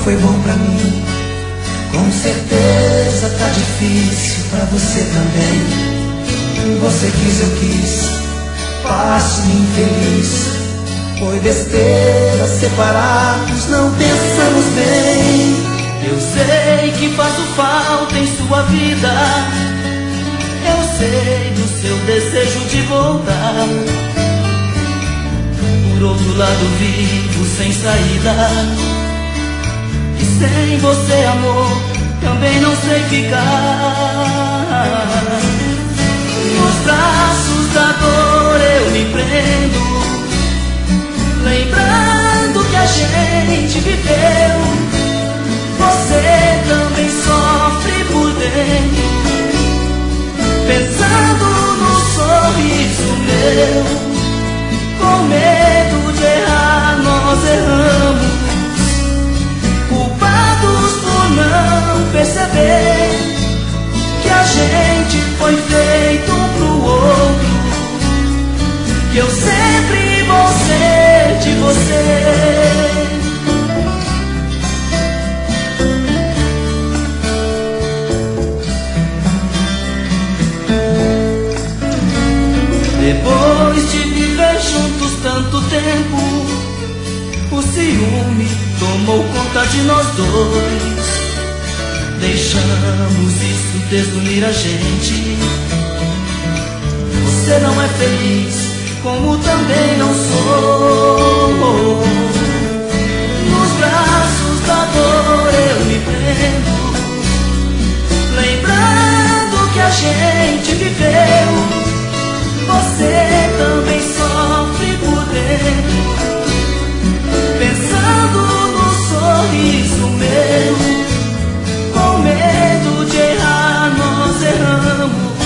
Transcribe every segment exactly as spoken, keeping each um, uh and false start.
foi bom pra mim, com certeza tá difícil pra você também. Você quis, eu quis, passo-me infeliz. Foi besteira separarmos, não pensamos bem. Eu sei que faço falta em sua vida, eu sei do seu desejo de voltar. Por outro lado vivo sem saída, e sem você, amor, também não sei ficar. Nos braços da dor eu me prendo, lembrando que a gente viveu. Você também sofre por dentro, pensando no sorriso meu. Com medo de errar nós erramos, culpados por não perceber que a gente foi feito um pro outro, que eu sempre vou ser de você. Depois de viver juntos tanto tempo, o ciúme tomou conta de nós dois. Deixamos isso desunir a gente. Você não é feliz, como também não sou. Nos braços da dor eu me prendo, lembrando que a gente viveu. Você também sofre por dentro, pensando no sorriso meu. Com medo de errar nós erramos,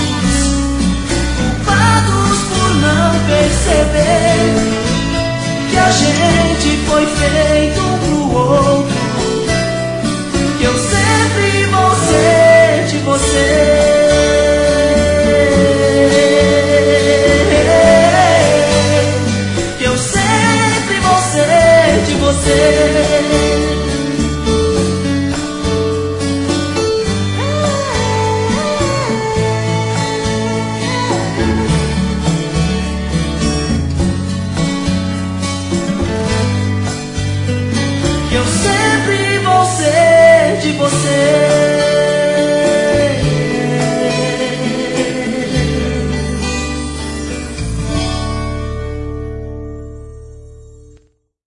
culpados por não perceber que a gente foi feito um pro outro,